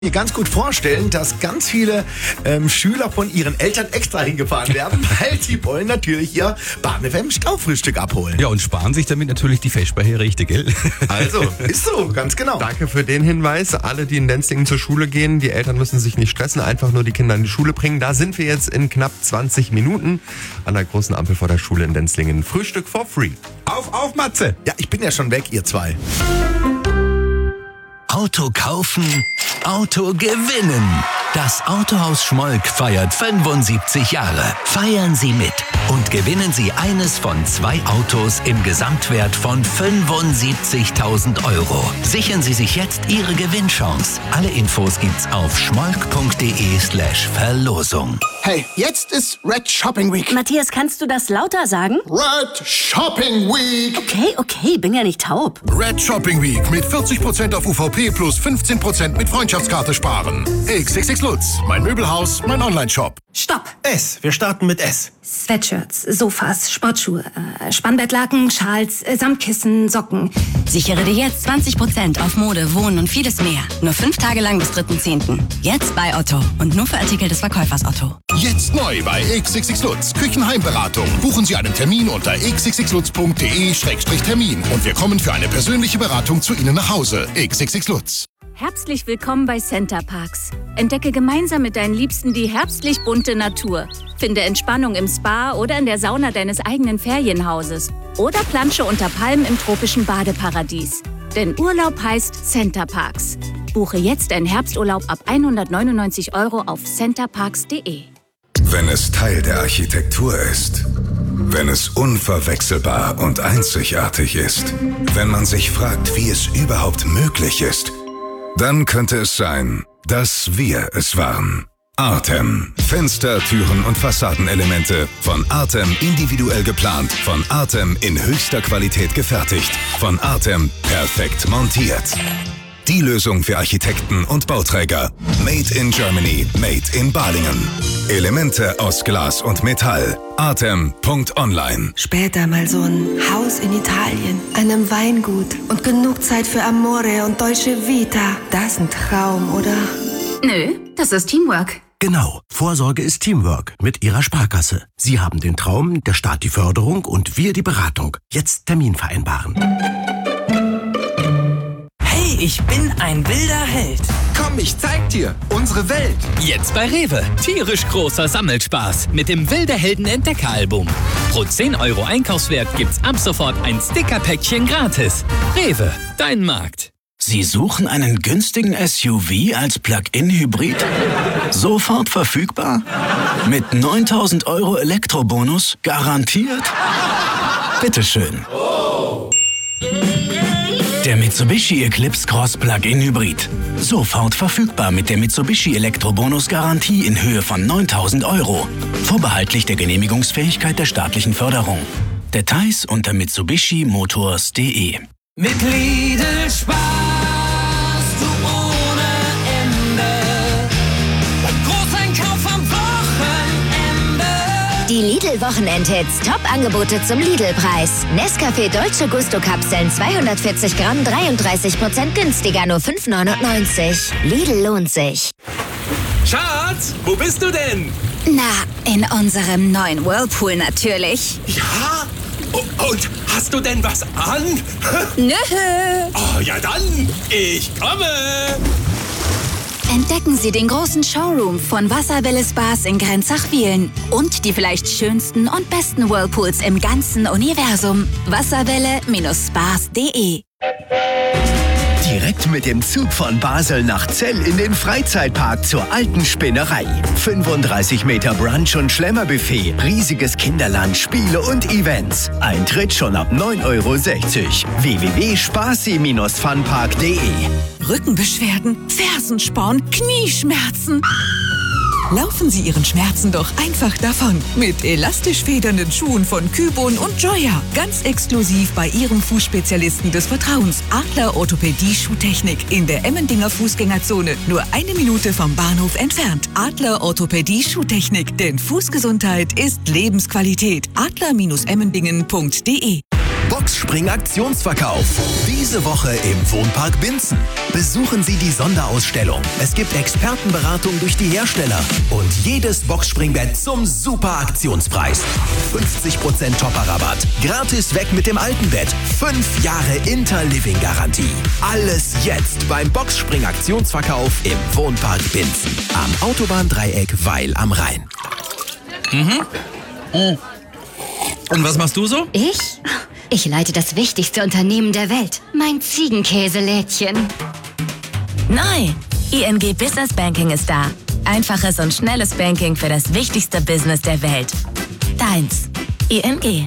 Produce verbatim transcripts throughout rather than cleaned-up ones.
mir ganz gut vorstellen, dass ganz viele ähm, Schüler von ihren Eltern extra hingefahren werden, weil sie wollen natürlich ihr Bahn-F M-Staufrühstück abholen. Ja, und sparen sich damit natürlich die Feschbarriere richtig, gell? Also, ist so, ganz genau. Danke für den Hinweis. Alle, die in Lenzlingen zur Schule gehen, die Eltern müssen sich nicht stressen, einfach nur die Kinder in die Schule bringen. Da sind wir jetzt in knapp zwanzig Minuten an der großen Ampel vor der Schule in Lenzlingen. Frühstück for free. Auf, auf, Matze! Ja, ich bin ja schon weg, ihr zwei. Auto kaufen, Auto gewinnen. Das Autohaus Schmolk feiert fünfundsiebzig Jahre. Feiern Sie mit und gewinnen Sie eines von zwei Autos im Gesamtwert von fünfundsiebzigtausend Euro. Sichern Sie sich jetzt Ihre Gewinnchance. Alle Infos gibt's auf schmolk.de slash Verlosung. Hey, jetzt ist Red Shopping Week. Matthias, kannst du das lauter sagen? Red Shopping Week. Okay, okay, bin ja nicht taub. Red Shopping Week mit vierzig Prozent auf U V P plus fünfzehn Prozent mit Freundschaftskarte sparen. X X X Lutz, mein Möbelhaus, mein Online-Shop. Stopp! S, wir starten mit S. Sweatshirts, Sofas, Sportschuhe, äh, Spannbettlaken, Schals, äh, Samtkissen, Socken. Sichere dir jetzt zwanzig Prozent auf Mode, Wohnen und vieles mehr. Nur fünf Tage lang bis dritten zehnten Jetzt bei Otto. Und nur für Artikel des Verkäufers Otto. Jetzt neu bei X X X Lutz. Küchenheimberatung. Buchen Sie einen Termin unter x x x lutz punkt de Schrägstrich Termin. Und wir kommen für eine persönliche Beratung zu Ihnen nach Hause. X X X Lutz. Herzlich willkommen bei Center Parks. Entdecke gemeinsam mit deinen Liebsten die herbstlich bunte Natur. Finde Entspannung im Spa oder in der Sauna deines eigenen Ferienhauses. Oder plansche unter Palmen im tropischen Badeparadies. Denn Urlaub heißt Center Parks. Buche jetzt einen Herbsturlaub ab hundertneunundneunzig Euro auf centerparks punkt de. Wenn es Teil der Architektur ist, wenn es unverwechselbar und einzigartig ist, wenn man sich fragt, wie es überhaupt möglich ist, dann könnte es sein, dass wir es waren. Artem. Fenster, Türen und Fassadenelemente. Von Artem individuell geplant. Von Artem in höchster Qualität gefertigt. Von Artem perfekt montiert. Die Lösung für Architekten und Bauträger. Made in Germany. Made in Balingen. Elemente aus Glas und Metall. Artem punkt online. Später mal so ein Haus in Italien, einem Weingut und genug Zeit für Amore und Dolce Vita. Das ist ein Traum, oder? Nö, das ist Teamwork. Genau, Vorsorge ist Teamwork mit Ihrer Sparkasse. Sie haben den Traum, der Staat die Förderung und wir die Beratung. Jetzt Termin vereinbaren. Hey, ich bin ein wilder Held. Komm, ich zeig dir unsere Welt. Jetzt bei Rewe. Tierisch großer Sammelspaß mit dem Wilde Helden Entdeckeralbum. Pro zehn Euro Einkaufswert gibt's ab sofort ein Stickerpäckchen gratis. Rewe, dein Markt. Sie suchen einen günstigen S U V als Plug-in-Hybrid? Sofort verfügbar? Mit neuntausend Euro Elektrobonus? Garantiert? Bitteschön. Der Mitsubishi Eclipse Cross Plug-in Hybrid. Sofort verfügbar mit der Mitsubishi Elektrobonus Garantie in Höhe von neuntausend Euro. Vorbehaltlich der Genehmigungsfähigkeit der staatlichen Förderung. Details unter mitsubishi motors punkt de. Mit Lidl sparst du ohne Ende. Beim Großeinkauf am Wochenende. Die Lidl-Wochenendhits. Top-Angebote zum Lidl-Preis. Nescafé Dolce Gusto Kapseln zweihundertvierzig Gramm, dreiunddreißig Prozent günstiger, nur fünf neunundneunzig. Lidl lohnt sich. Schatz, wo bist du denn? Na, in unserem neuen Whirlpool natürlich. Ja? Und hast du denn was an? Nö. Oh, ja dann, ich komme. Entdecken Sie den großen Showroom von Wasserwelle Spas in Grenzach-Wiehlen und die vielleicht schönsten und besten Whirlpools im ganzen Universum. Wasserwelle Spas punkt de. Direkt mit dem Zug von Basel nach Zell in den Freizeitpark zur Alten Spinnerei. fünfunddreißig Meter Brunch- und Schlemmerbuffet, riesiges Kinderland, Spiele und Events. Eintritt schon ab neun Euro sechzig. w w w punkt spaßi Bindestrich funpark punkt de. Rückenbeschwerden, Fersensporn, Knieschmerzen. Laufen Sie Ihren Schmerzen doch einfach davon. Mit elastisch federnden Schuhen von Kybon und Joya. Ganz exklusiv bei Ihrem Fußspezialisten des Vertrauens. Adler Orthopädie Schuhtechnik. In der Emmendinger Fußgängerzone. Nur eine Minute vom Bahnhof entfernt. Adler Orthopädie Schuhtechnik. Denn Fußgesundheit ist Lebensqualität. adler Bindestrich emmendingen punkt de. Boxspring-Aktionsverkauf. Diese Woche im Wohnpark Binzen. Besuchen Sie die Sonderausstellung. Es gibt Expertenberatung durch die Hersteller. Und jedes Boxspringbett zum Super-Aktionspreis. fünfzig Prozent Topper-Rabatt. Gratis weg mit dem alten Bett. Fünf Jahre Interliving-Garantie. Alles jetzt beim Boxspring-Aktionsverkauf im Wohnpark Binzen. Am Autobahndreieck Weil am Rhein. Mhm. Mhm. Und was machst du so? Ich? Ich leite das wichtigste Unternehmen der Welt. Mein Ziegenkäselädchen. Neu! I N G Business Banking ist da. Einfaches und schnelles Banking für das wichtigste Business der Welt. Deins. I N G.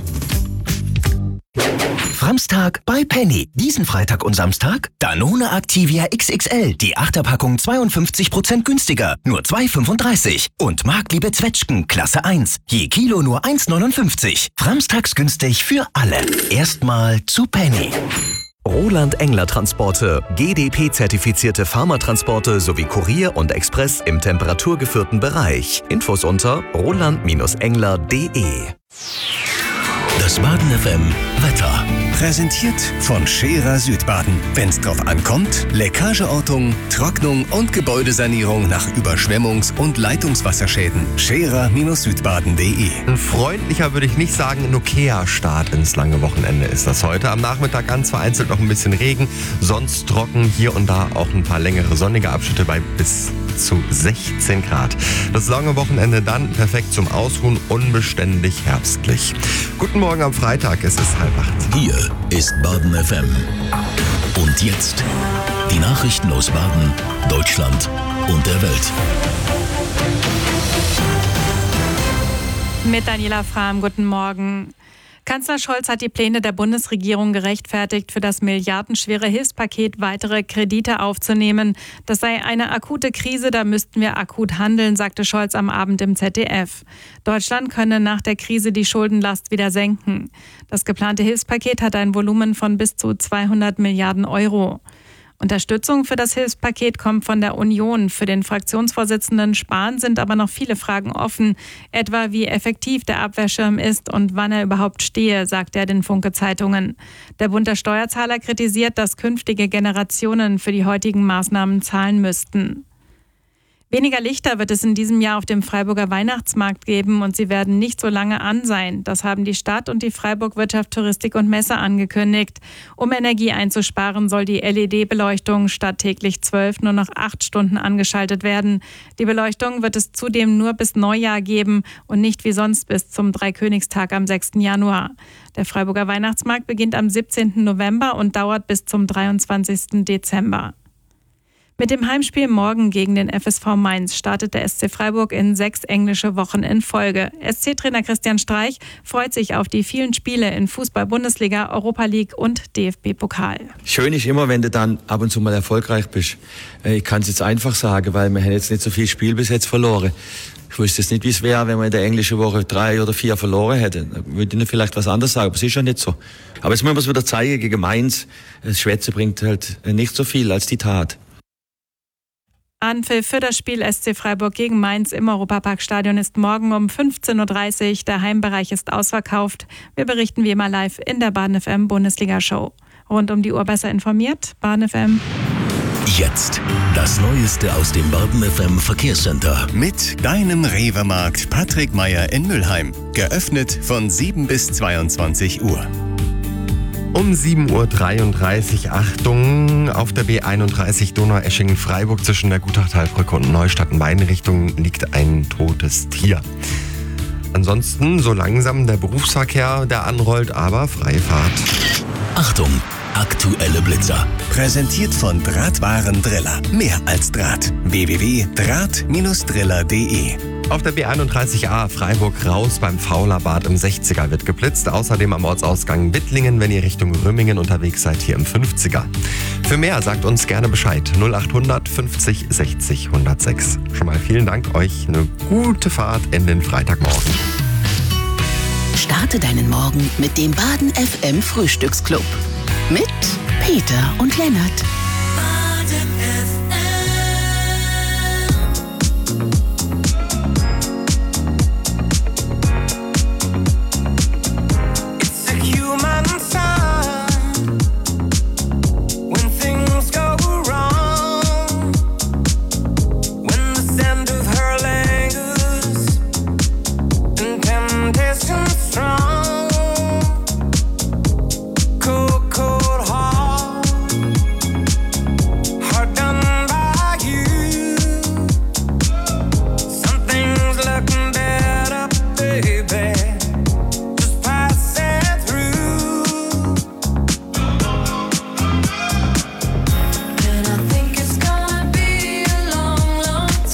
Samstag bei Penny. Diesen Freitag und Samstag Danone Activia X X L. Die Achterpackung zweiundfünfzig Prozent günstiger. Nur zwei fünfunddreißig. Und Marktliebe Zwetschgen Klasse eins. Je Kilo nur eins neunundfünfzig. Samstags günstig für alle. Erstmal zu Penny. Roland Engler Transporte, G D P-zertifizierte Pharmatransporte sowie Kurier und Express im temperaturgeführten Bereich. Infos unter roland engler punkt de. Das Baden F M Wetter. Präsentiert von Scherer Südbaden. Wenn's drauf ankommt, Leckageortung, Trocknung und Gebäudesanierung nach Überschwemmungs- und Leitungswasserschäden. Scherer Südbaden punkt de. Ein freundlicher würde ich nicht sagen, ein okayer Start ins lange Wochenende ist das heute. Am Nachmittag ganz vereinzelt noch ein bisschen Regen, sonst trocken, hier und da auch ein paar längere sonnige Abschnitte bei bis zu sechzehn Grad. Das lange Wochenende dann perfekt zum Ausruhen, unbeständig herbstlich. Guten Morgen am Freitag, es ist halb acht. Hier ist Baden F M. Und jetzt die Nachrichten aus Baden, Deutschland und der Welt. Mit Daniela Frahm, guten Morgen. Kanzler Scholz hat die Pläne der Bundesregierung gerechtfertigt, für das milliardenschwere Hilfspaket weitere Kredite aufzunehmen. Das sei eine akute Krise, da müssten wir akut handeln, sagte Scholz am Abend im Z D F. Deutschland könne nach der Krise die Schuldenlast wieder senken. Das geplante Hilfspaket hat ein Volumen von bis zu zweihundert Milliarden Euro. Unterstützung für das Hilfspaket kommt von der Union. Für den Fraktionsvorsitzenden Spahn sind aber noch viele Fragen offen, etwa wie effektiv der Abwehrschirm ist und wann er überhaupt stehe, sagt er den Funke-Zeitungen. Der Bund der Steuerzahler kritisiert, dass künftige Generationen für die heutigen Maßnahmen zahlen müssten. Weniger Lichter wird es in diesem Jahr auf dem Freiburger Weihnachtsmarkt geben und sie werden nicht so lange an sein. Das haben die Stadt und die Freiburg Wirtschaft, Touristik und Messe angekündigt. Um Energie einzusparen, soll die L E D-Beleuchtung statt täglich zwölf nur noch acht Stunden angeschaltet werden. Die Beleuchtung wird es zudem nur bis Neujahr geben und nicht wie sonst bis zum Dreikönigstag am sechsten Januar. Der Freiburger Weihnachtsmarkt beginnt am siebzehnten November und dauert bis zum dreiundzwanzigsten Dezember. Mit dem Heimspiel morgen gegen den F S V Mainz startet der S C Freiburg in sechs englische Wochen in Folge. S C-Trainer Christian Streich freut sich auf die vielen Spiele in Fußball-Bundesliga, Europa League und D F B-Pokal. Schön ist immer, wenn du dann ab und zu mal erfolgreich bist. Ich kann es jetzt einfach sagen, weil wir haben jetzt nicht so viel Spiel bis jetzt verloren. Ich wüsste jetzt nicht, wie es wäre, wenn wir in der englischen Woche drei oder vier verloren hätten. Da würde ich vielleicht was anderes sagen, aber es ist ja nicht so. Aber jetzt müssen wir es wieder zeigen gegen Mainz. Das Schwätze bringt halt nicht so viel als die Tat. Anpfiff für das Spiel S C Freiburg gegen Mainz im Europaparkstadion ist morgen um fünfzehn Uhr dreißig. Der Heimbereich ist ausverkauft. Wir berichten wie immer live in der Baden F M Bundesliga-Show. Rund um die Uhr besser informiert, Baden F M. Jetzt das Neueste aus dem Baden F M Verkehrscenter. Mit deinem Rewe-Markt Patrick Meyer in Mülheim. Geöffnet von sieben bis zweiundzwanzig Uhr. Um sieben Uhr dreiunddreißig, Achtung, auf der B einunddreißig Donaueschingen-Freiburg zwischen der Gutachtalbrücke und Neustadt in beiden Richtungen liegt ein totes Tier. Ansonsten so langsam der Berufsverkehr, der anrollt, aber Freifahrt. Achtung, aktuelle Blitzer. Präsentiert von Drahtwarendriller. Mehr als Draht. w w w punkt draht driller punkt de. Auf der B einunddreißig A Freiburg raus beim Faulerbad im sechziger wird geblitzt. Außerdem am Ortsausgang Wittlingen, wenn ihr Richtung Römingen unterwegs seid, hier im fünfziger. Für mehr sagt uns gerne Bescheid. null achthundert fünfzig sechzig hundertsechs. Schon mal vielen Dank euch. Eine gute Fahrt in den Freitagmorgen. Starte deinen Morgen mit dem Baden F M Frühstücksclub. Mit Peter und Lennart.